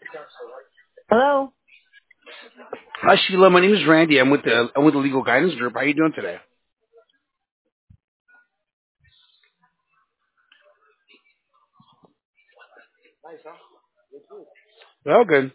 Hello. Hi, Sheila. My name is Randy. I'm with the Legal Guidance Group. How are you doing today? Well, good.